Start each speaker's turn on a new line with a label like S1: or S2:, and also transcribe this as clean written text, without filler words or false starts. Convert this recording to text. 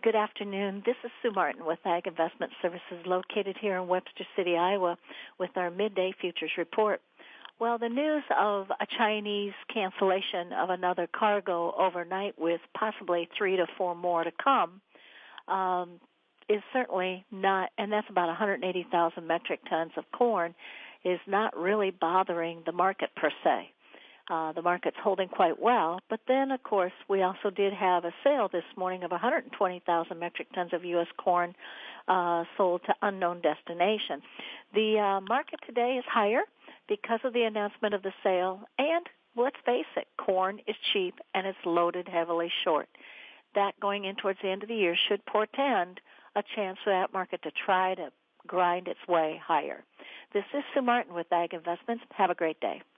S1: Good afternoon. This is Sue Martin with Ag Investment Services located here in Webster City, Iowa, with our midday futures report. Well, the news of a Chinese cancellation of another cargo overnight with possibly 3 to 4 more to come is certainly not, and that's about 180,000 metric tons of corn, is not really bothering the market per se. The market's holding quite well, but then, of course, we also did have a sale this morning of 120,000 metric tons of U.S. corn sold to unknown destination. The market today is higher because of the announcement of the sale, and let's face it, corn is cheap and it's loaded heavily short. That going in towards the end of the year should portend a chance for that market to try to grind its way higher. This is Sue Martin with Ag Investments. Have a great day.